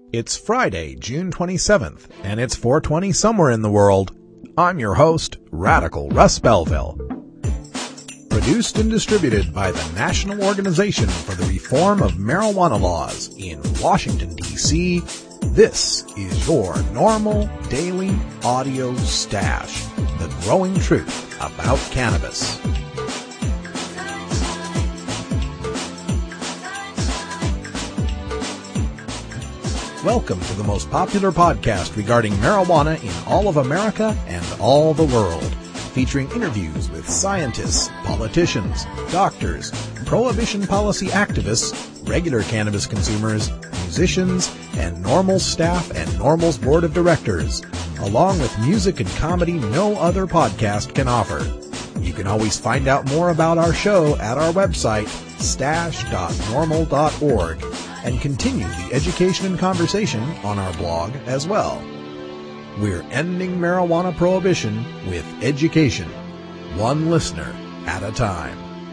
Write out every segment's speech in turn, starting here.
It's Friday, June 27th, and it's 4:20 somewhere in the world. I'm your host, Radical Russ Belville. Produced and distributed by the National Organization for the Reform of Marijuana Laws in Washington, D.C., this is your normal daily audio stash, the growing truth about cannabis. Welcome to the most popular podcast regarding marijuana in all of America and all the world, featuring interviews with scientists, politicians, doctors, prohibition policy activists, regular cannabis consumers, musicians, and NORML staff and NORML's board of directors, along with music and comedy no other podcast can offer. You can always find out more about our show at our website, stash.norml.org, and continue the education and conversation on our blog as well. We're ending marijuana prohibition with education, one listener at a time.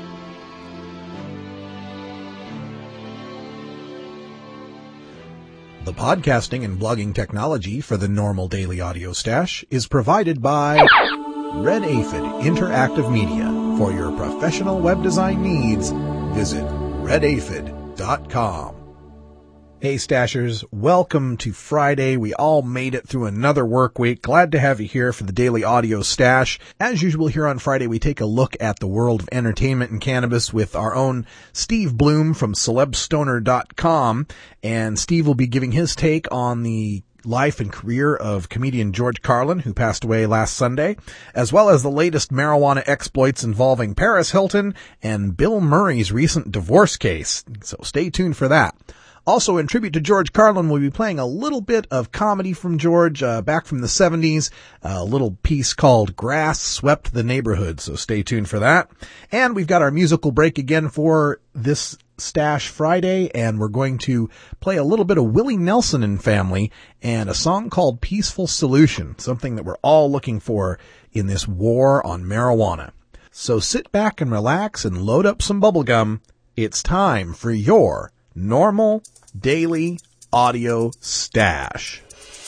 The podcasting and blogging technology for the NORML Daily Audio Stash is provided by Red Aphid Interactive Media. For your professional web design needs, visit redaphid.com. Hey Stashers, welcome to Friday. We all made it through another work week. Glad to have you here for the Daily Audio Stash. As usual here on Friday, we take a look at the world of entertainment and cannabis with our own Steve Bloom from celebstoner.com. And Steve will be giving his take on the life and career of comedian George Carlin, who passed away last Sunday, as well as the latest marijuana exploits involving Paris Hilton and Bill Murray's recent divorce case. So stay tuned for that. Also, in tribute to George Carlin, we'll be playing a little bit of comedy from George back from the 70s, a little piece called Grass Swept the Neighborhood, so stay tuned for that. And we've got our musical break again for this Stash Friday, and we're going to play a little bit of Willie Nelson and Family and a song called Peaceful Solution, something that we're all looking for in this war on marijuana. So sit back and relax and load up some bubblegum. It's time for your NORML Daily Audio Stash.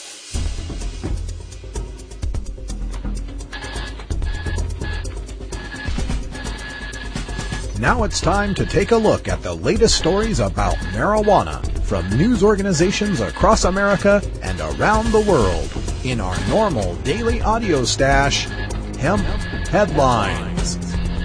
Now it's time to take a look at the latest stories about marijuana from news organizations across America and around the world in our NORML Daily Audio Stash, Hemp Headlines.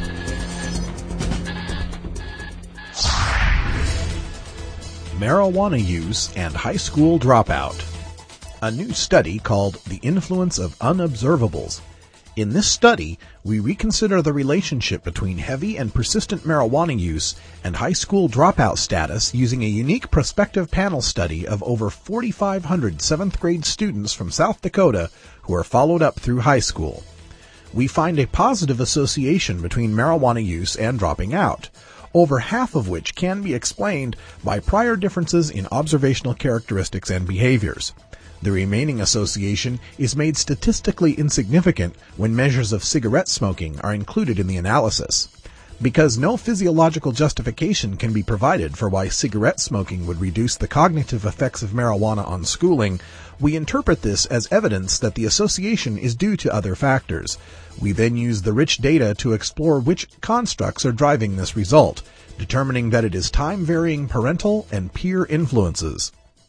Marijuana use and high school dropout. A new study called The Influence of Unobservables. In this study, we reconsider the relationship between heavy and persistent marijuana use and high school dropout status using a unique prospective panel study of over 4,500 7th grade students from South Dakota who are followed up through high school. We find a positive association between marijuana use and dropping out, over half of which can be explained by prior differences in observational characteristics and behaviors. The remaining association is made statistically insignificant when measures of cigarette smoking are included in the analysis. Because no physiological justification can be provided for why cigarette smoking would reduce the cognitive effects of marijuana on schooling, we interpret this as evidence that the association is due to other factors. We then use the rich data to explore which constructs are driving this result, determining that it is time-varying parental and peer influences.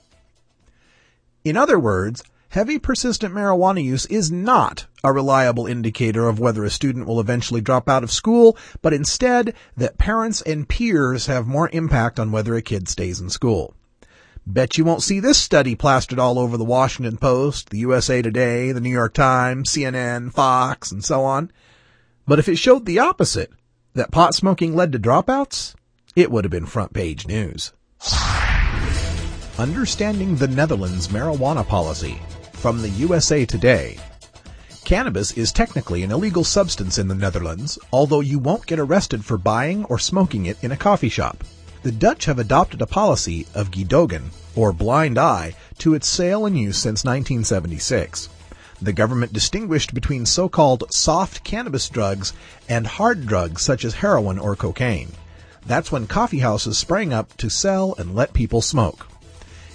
In other words, heavy persistent marijuana use is not a reliable indicator of whether a student will eventually drop out of school, but instead that parents and peers have more impact on whether a kid stays in school. Bet you won't see this study plastered all over the Washington Post, the USA Today, the New York Times, CNN, Fox, and so on. But if it showed the opposite, that pot smoking led to dropouts, it would have been front page news. Understanding the Netherlands marijuana policy from the USA Today. Cannabis is technically an illegal substance in the Netherlands, although you won't get arrested for buying or smoking it in a coffee shop. The Dutch have adopted a policy of gedogen, or blind eye, to its sale and use since 1976. The government distinguished between so-called soft cannabis drugs and hard drugs such as heroin or cocaine. That's when coffee houses sprang up to sell and let people smoke.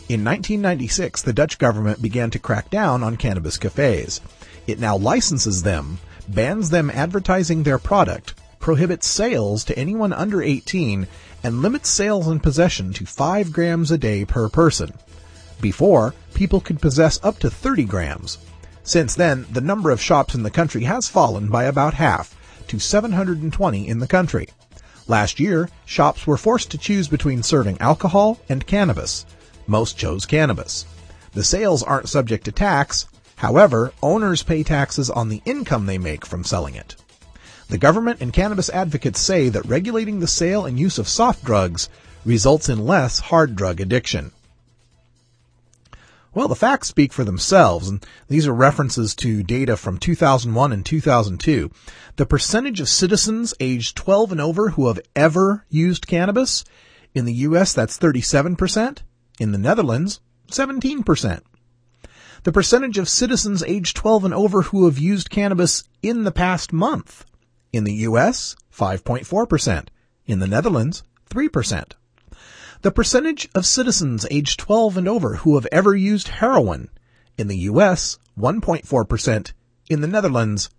In 1996, the Dutch government began to crack down on cannabis cafes. It now licenses them, bans them advertising their product, prohibits sales to anyone under 18, and limits sales and possession to 5 grams a day per person. Before, people could possess up to 30 grams. Since then, the number of shops in the country has fallen by about half, to 720 in the country. Last year, shops were forced to choose between serving alcohol and cannabis. Most chose cannabis. The sales aren't subject to tax. However, owners pay taxes on the income they make from selling it. The government and cannabis advocates say that regulating the sale and use of soft drugs results in less hard drug addiction. Well, the facts speak for themselves, and these are references to data from 2001 and 2002. The percentage of citizens aged 12 and over who have ever used cannabis, in the U.S. that's 37%, in the Netherlands, 17%. The percentage of citizens aged 12 and over who have used cannabis in the past month, in the U.S., 5.4%, in the Netherlands, 3%. The percentage of citizens aged 12 and over who have ever used heroin, in the U.S., 1.4%, in the Netherlands,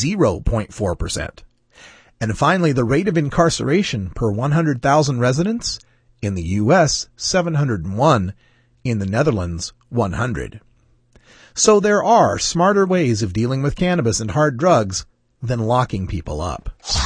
0.4%. And finally, the rate of incarceration per 100,000 residents, in the U.S., 701, in the Netherlands, 100. So there are smarter ways of dealing with cannabis and hard drugs than locking people up.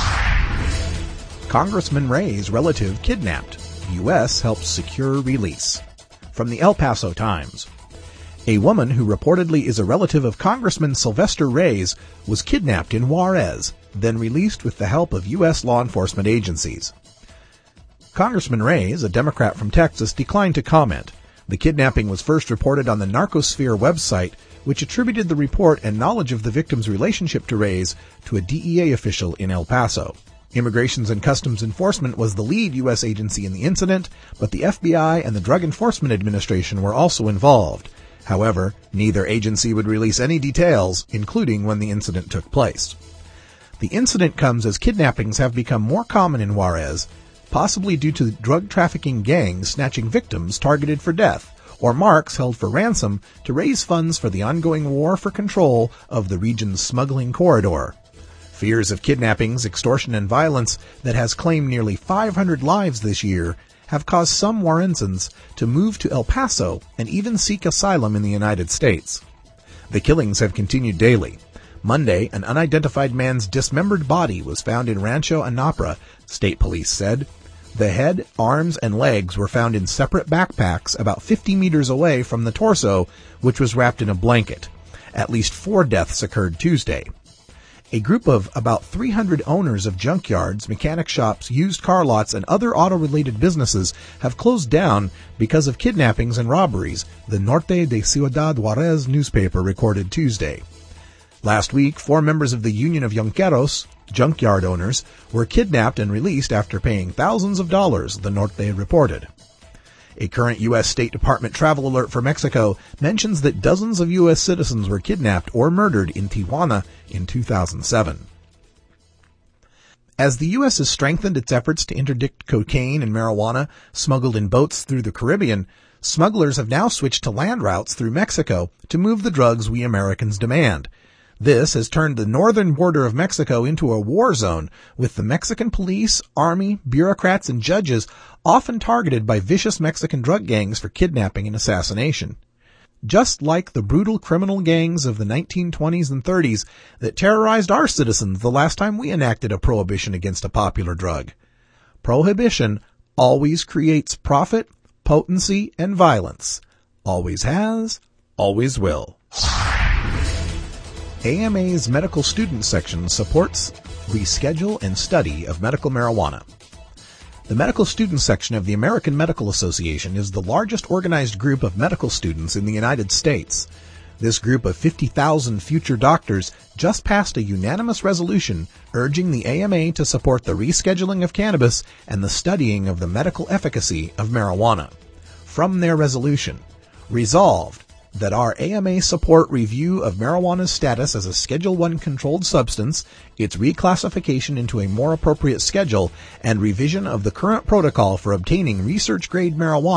Congressman Ray's relative kidnapped. U.S. helps secure release. From the El Paso Times. A woman who reportedly is a relative of Congressman Sylvester Reyes was kidnapped in Juarez, then released with the help of U.S. law enforcement agencies. Congressman Reyes, a Democrat from Texas, declined to comment. The kidnapping was first reported on the Narcosphere website, which attributed the report and knowledge of the victim's relationship to Reyes to a DEA official in El Paso. Immigrations and Customs Enforcement was the lead U.S. agency in the incident, but the FBI and the Drug Enforcement Administration were also involved. However, neither agency would release any details, including when the incident took place. The incident comes as kidnappings have become more common in Juarez, possibly due to drug trafficking gangs snatching victims targeted for death, or marks held for ransom to raise funds for the ongoing war for control of the region's smuggling corridor. Fears of kidnappings, extortion, and violence that has claimed nearly 500 lives this year have caused some Juarezans to move to El Paso and even seek asylum in the United States. The killings have continued daily. Monday, an unidentified man's dismembered body was found in Rancho Anapra, state police said. The head, arms, and legs were found in separate backpacks about 50 meters away from the torso, which was wrapped in a blanket. At least 4 deaths occurred Tuesday. A group of about 300 owners of junkyards, mechanic shops, used car lots, and other auto-related businesses have closed down because of kidnappings and robberies, the Norte de Ciudad Juarez newspaper recorded Tuesday. Last week, 4 members of the Union of Yonqueros, junkyard owners, were kidnapped and released after paying thousands of dollars, the Norte reported. A current U.S. State Department travel alert for Mexico mentions that dozens of U.S. citizens were kidnapped or murdered in Tijuana in 2007. As the U.S. has strengthened its efforts to interdict cocaine and marijuana smuggled in boats through the Caribbean, smugglers have now switched to land routes through Mexico to move the drugs we Americans demand. This has turned the northern border of Mexico into a war zone, with the Mexican police, army, bureaucrats, and judges often targeted by vicious Mexican drug gangs for kidnapping and assassination. Just like the brutal criminal gangs of the 1920s and 30s that terrorized our citizens the last time we enacted a prohibition against a popular drug. Prohibition always creates profit, potency, and violence. Always has, always will. AMA's medical student section supports reschedule and study of medical marijuana. The medical student section of the American Medical Association is the largest organized group of medical students in the United States. This group of 50,000 future doctors just passed a unanimous resolution urging the AMA to support the rescheduling of cannabis and the studying of the medical efficacy of marijuana. From their resolution, resolved that our AMA support review of marijuana's status as a Schedule I controlled substance, its reclassification into a more appropriate schedule, and revision of the current protocol for obtaining research-grade marijuana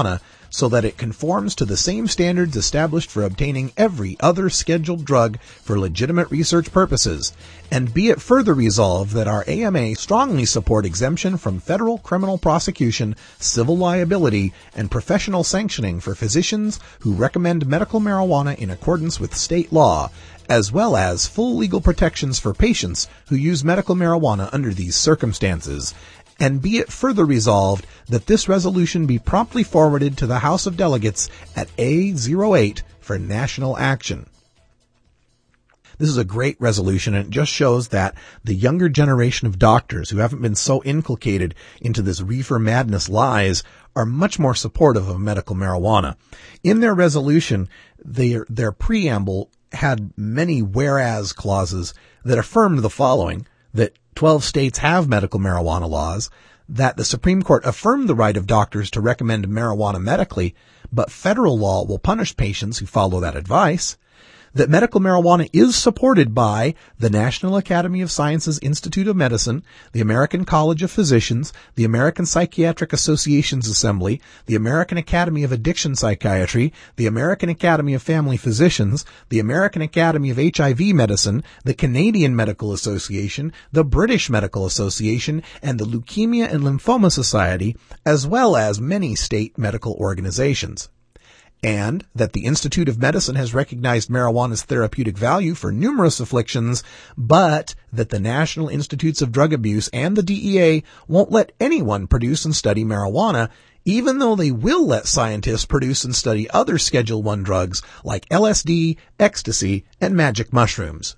so that it conforms to the same standards established for obtaining every other scheduled drug for legitimate research purposes. And be it further resolved that our AMA strongly support exemption from federal criminal prosecution, civil liability, and professional sanctioning for physicians who recommend medical marijuana in accordance with state law, as well as full legal protections for patients who use medical marijuana under these circumstances. And be it further resolved that this resolution be promptly forwarded to the House of Delegates at A08 for national action. This is a great resolution, and it just shows that the younger generation of doctors who haven't been so inculcated into this reefer madness lies are much more supportive of medical marijuana. In their resolution, their preamble had many whereas clauses that affirmed the following: that 12 states have medical marijuana laws, that the Supreme Court affirmed the right of doctors to recommend marijuana medically, but federal law will punish patients who follow that advice, that medical marijuana is supported by the National Academy of Sciences Institute of Medicine, the American College of Physicians, the American Psychiatric Associations Assembly, the American Academy of Addiction Psychiatry, the American Academy of Family Physicians, the American Academy of HIV Medicine, the Canadian Medical Association, the British Medical Association, and the Leukemia and Lymphoma Society, as well as many state medical organizations. And that the Institute of Medicine has recognized marijuana's therapeutic value for numerous afflictions, but that the National Institutes of Drug Abuse and the DEA won't let anyone produce and study marijuana, even though they will let scientists produce and study other Schedule I drugs like LSD, ecstasy, and magic mushrooms.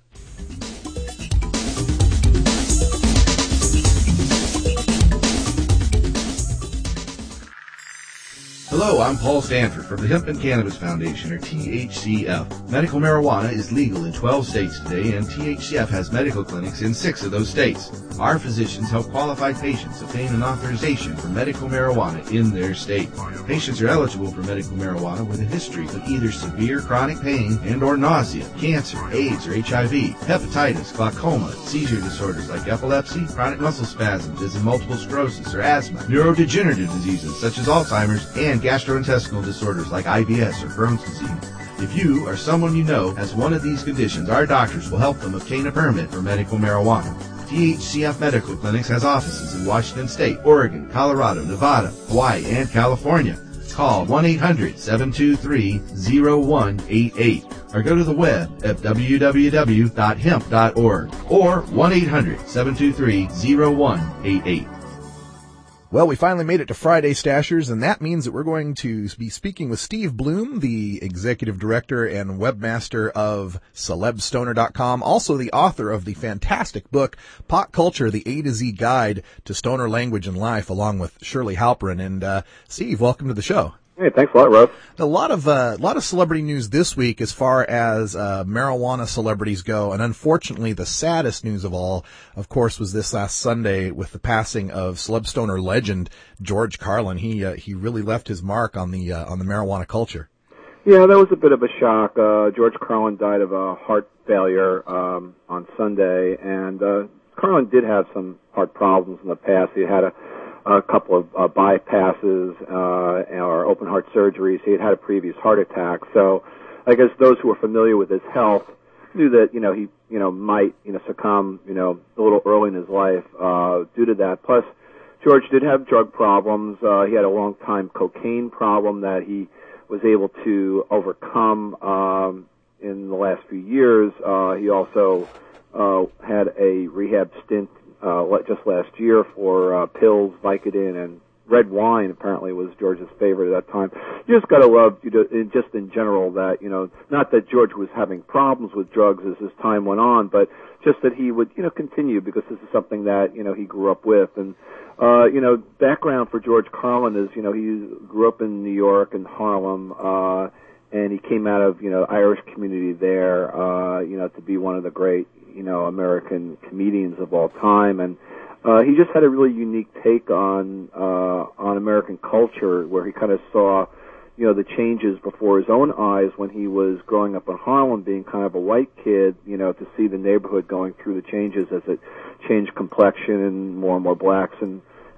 Hello, I'm Paul Stanford from the Hemp and Cannabis Foundation, or THCF. Medical marijuana is legal in 12 states today, and THCF has medical clinics in 6 of those states. Our physicians help qualified patients obtain an authorization for medical marijuana in their state. Patients are eligible for medical marijuana with a history of either severe chronic pain and or nausea, cancer, AIDS or HIV, hepatitis, glaucoma, seizure disorders like epilepsy, chronic muscle spasms as in multiple sclerosis or asthma, neurodegenerative diseases such as Alzheimer's, and gastrointestinal disorders like IBS or Crohn's disease. If you or someone you know has one of these conditions, our doctors will help them obtain a permit for medical marijuana. THCF Medical Clinics has offices in Washington State, Oregon, Colorado, Nevada, Hawaii, and California. Call 1-800-723-0188 or go to the web at www.hemp.org or 1-800-723-0188. Well, we finally made it to Friday Stashers, and that means that we're going to be speaking with Steve Bloom, the executive director and webmaster of CelebStoner.com, also the author of the fantastic book, Pot Culture, the A to Z Guide to Stoner Language and Life, along with Shirley Halperin. And Steve, welcome to the show. Hey, thanks a lot, Russ. A lot of celebrity news this week as far as marijuana celebrities go, and unfortunately, the saddest news of all, of course, was this last Sunday with the passing of celeb stoner legend George Carlin. He really left his mark on the marijuana culture. Yeah, that was a bit of a shock. George Carlin died of a heart failure on Sunday, and Carlin did have some heart problems in the past. He had a couple of bypasses or open heart surgeries. He had a previous heart attack. So I guess those who are familiar with his health knew that, he might, succumb, a little early in his life due to that. Plus, George did have drug problems. He had a long-time cocaine problem that he was able to overcome in the last few years. He also had a rehab stint just last year for pills, Vicodin, and red wine apparently was George's favorite at that time. You just got to love, just in general, that, not that George was having problems with drugs as his time went on, but just that he would, continue, because this is something that, he grew up with. And, background for George Carlin is, he grew up in New York and Harlem, and he came out of, Irish community there, to be one of the great, American comedians of all time. And he just had a really unique take on American culture, where he kind of saw, the changes before his own eyes when he was growing up in Harlem, being kind of a white kid, to see the neighborhood going through the changes as it changed complexion and more blacks and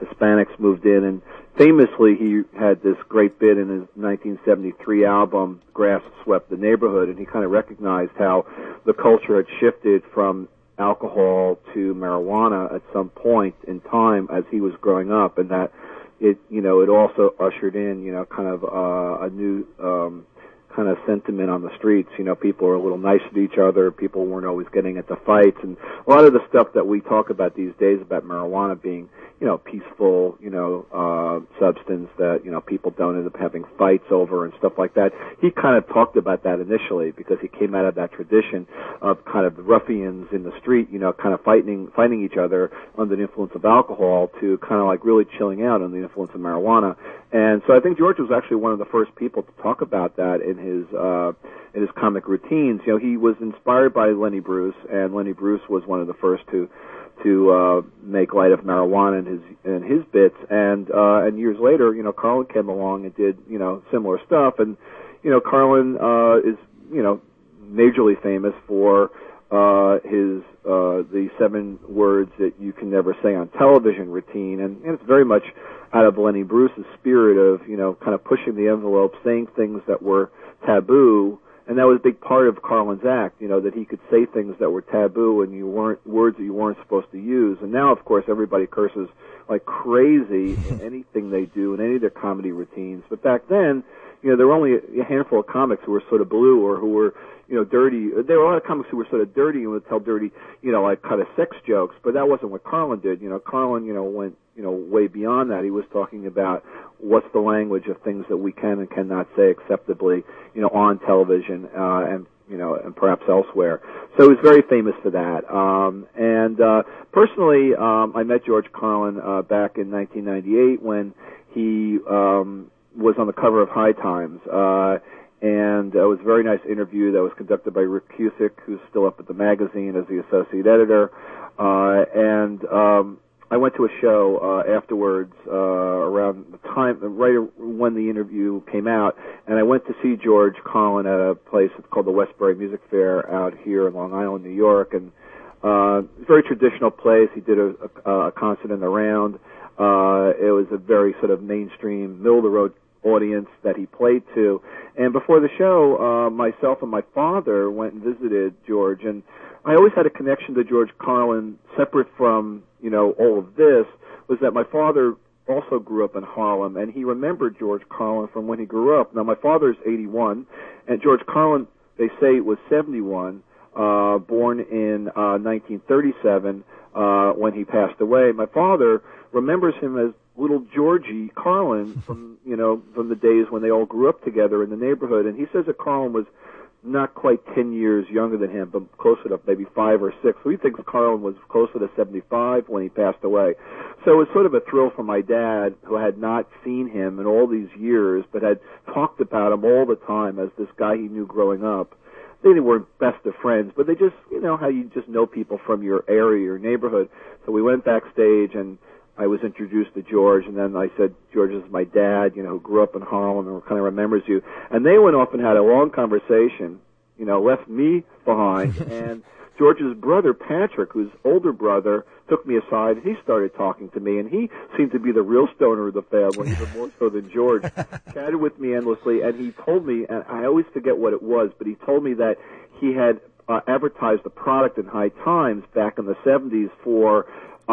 Hispanics moved in, and famously he had this great bit in his 1973 album, Grass Swept the Neighborhood, and he kind of recognized how the culture had shifted from alcohol to marijuana at some point in time as he was growing up, and that it also ushered in, kind of a new kind of sentiment on the streets. People were a little nicer to each other. People weren't always getting into fights, and a lot of the stuff that we talk about these days about marijuana being, peaceful, substance that, people don't end up having fights over and stuff like that. He kind of talked about that initially because he came out of that tradition of kind of ruffians in the street, kind of fighting each other under the influence of alcohol to kind of like really chilling out under the influence of marijuana. And so I think George was actually one of the first people to talk about that in his comic routines. He was inspired by Lenny Bruce, and Lenny Bruce was one of the first to make light of marijuana in his bits, and years later, Carlin came along and did, similar stuff, and, Carlin, is, majorly famous for, the 7 words that you can never say on television routine, and it's very much out of Lenny Bruce's spirit of, kind of pushing the envelope, saying things that were taboo. And that was a big part of Carlin's act, that he could say things that were taboo and words that you weren't supposed to use. And now, of course, everybody curses like crazy in anything they do in any of their comedy routines. But back then, there were only a handful of comics who were sort of blue or who were, dirty. There were a lot of comics who were sort of dirty and would tell dirty, like kind of sex jokes. But that wasn't what Carlin did. Carlin, went, way beyond that. He was talking about what's the language of things that we can and cannot say acceptably, on television, and perhaps elsewhere. So he was very famous for that. Personally, I met George Carlin, back in 1998 when he, was on the cover of High Times, and it was a very nice interview that was conducted by Rick Cusick, who's still up at the magazine as the associate editor, I went to a show afterwards, around the time, right when the interview came out, and I went to see George Carlin at a place called the Westbury Music Fair out here in Long Island, New York, and very traditional place. He did a concert in the round. It was a very sort of mainstream, middle-of-the-road audience that he played to. And before the show, myself and my father went and visited George, and I always had a connection to George Carlin separate from, all of this, was that my father also grew up in Harlem, and he remembered George Carlin from when he grew up. Now, my father's 81, and George Carlin, they say, was 71, born in 1937 when he passed away. My father remembers him as little Georgie Carlin from the days when they all grew up together in the neighborhood. And he says that Carlin was not quite 10 years younger than him, but closer to maybe 5 or 6. So he thinks Carlin was closer to 75 when he passed away. So it was sort of a thrill for my dad, who had not seen him in all these years, but had talked about him all the time as this guy he knew growing up. They weren't best of friends, but they just, how you just know people from your area, your neighborhood. So we went backstage, and I was introduced to George, and then I said, George, this is my dad, who grew up in Harlem and kind of remembers you. And they went off and had a long conversation, left me behind, and George's brother, Patrick, whose older brother, took me aside, and he started talking to me, and he seemed to be the real stoner of the family, even more so than George. Chatted with me endlessly, and he told me, and I always forget what it was, but he told me that he had advertised a product in High Times back in the 70s for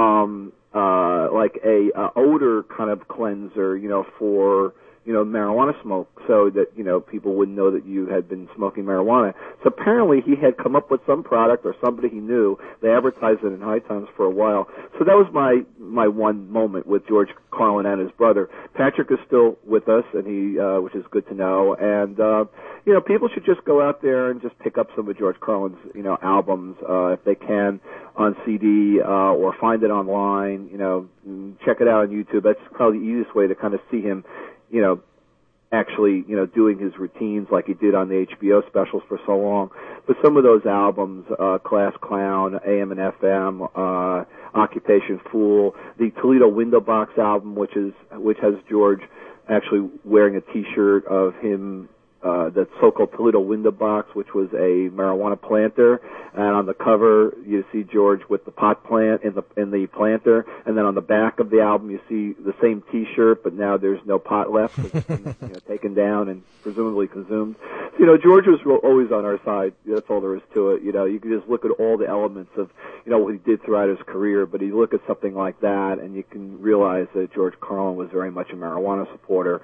like a odor kind of cleanser, for marijuana smoke, so that people wouldn't know that you had been smoking marijuana. So apparently he had come up with some product or somebody he knew. They advertised it in High Times for a while. So that was my one moment with George Carlin and his brother. Patrick is still with us, and he which is good to know. And people should just go out there and just pick up some of George Carlin's albums if they can on CD or find it online. Check it out on YouTube. That's probably the easiest way to kind of see him actually, doing his routines like he did on the HBO specials for so long. But some of those albums, Class Clown, AM and FM, Occupation Fool, the Toledo Window Box album, which has George actually wearing a T-shirt of him the so-called Toledo window box, which was a marijuana planter, and on the cover you see George with the pot plant in the planter, and then on the back of the album you see the same T-shirt, but now there's no pot left. It's been, taken down and presumably consumed. So, George was always on our side. That's all there is to it. You can just look at all the elements of what he did throughout his career, but you look at something like that and you can realize that George Carlin was very much a marijuana supporter.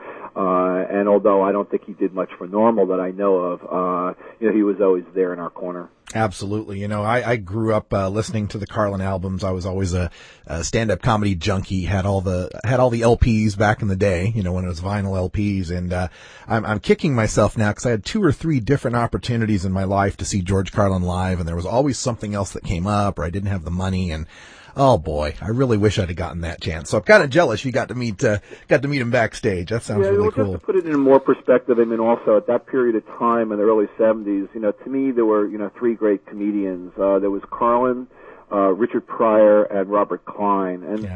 And although I don't think he did much for NORML that I know of, he was always there in our corner. Absolutely. I grew up listening to the Carlin albums. I was always a stand-up comedy junkie. Had all the LPs back in the day, when it was vinyl LPs. And I'm kicking myself now because I had 2 or 3 different opportunities in my life to see George Carlin live, and there was always something else that came up, or I didn't have the money. And oh boy, I really wish I'd have gotten that chance. So I'm kind of jealous you got to meet him backstage. That sounds really cool. Just to put it in more perspective, also at that period of time in the early 70s, to me there were 3 great comedians. There was Carlin, Richard Pryor, and Robert Klein. And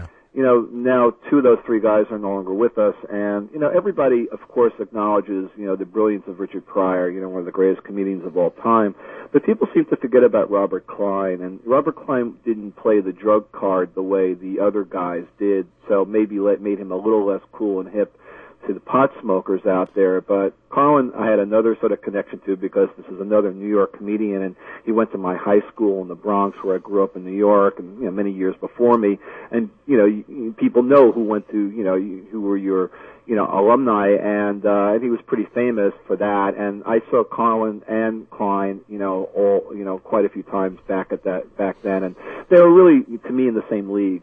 now 2 of those 3 guys are no longer with us, and everybody of course acknowledges the brilliance of Richard Pryor, one of the greatest comedians of all time. But people seem to forget about Robert Klein, and Robert Klein didn't play the drug card the way the other guys did, so maybe made him a little less cool and hip to the pot smokers out there. But Carlin, I had another sort of connection to because this is another New York comedian, and he went to my high school in the Bronx where I grew up in New York, and many years before me. And people know who went to who were your alumni, and he was pretty famous for that. And I saw Carlin and Klein, all quite a few times back then, and they were really to me in the same league.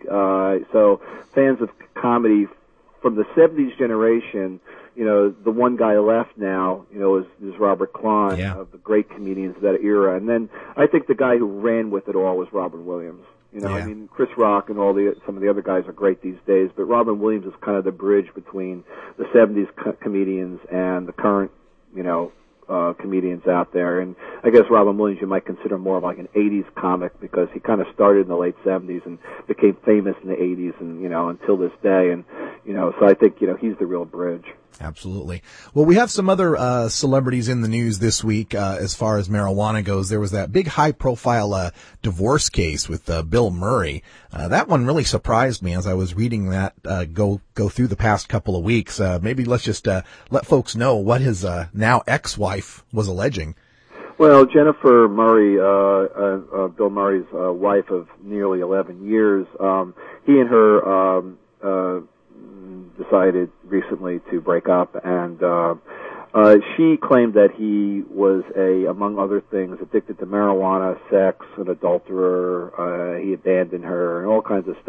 So fans of comedy from the 70s generation, the one guy left now, is Robert Klein, of the great comedians of that era. And then I think the guy who ran with it all was Robin Williams. Chris Rock and some of the other guys are great these days, but Robin Williams is kind of the bridge between the 70s comedians and the current, comedians out there. And I guess Robin Williams you might consider more of like an 80s comic because he kind of started in the late 70s and became famous in the 80s and, until this day. And, so I think, he's the real bridge. Absolutely. Well, we have some other celebrities in the news this week as far as marijuana goes. There was that big high-profile divorce case with Bill Murray. That one really surprised me as I was reading that go through the past couple of weeks. Maybe let's just let folks know what his now ex-wife was alleging. Well, Jennifer Murray, Bill Murray's wife of nearly 11 years, he and her decided recently to break up, and she claimed that he was among other things, addicted to marijuana, sex, an adulterer, he abandoned her, and all kinds of stuff.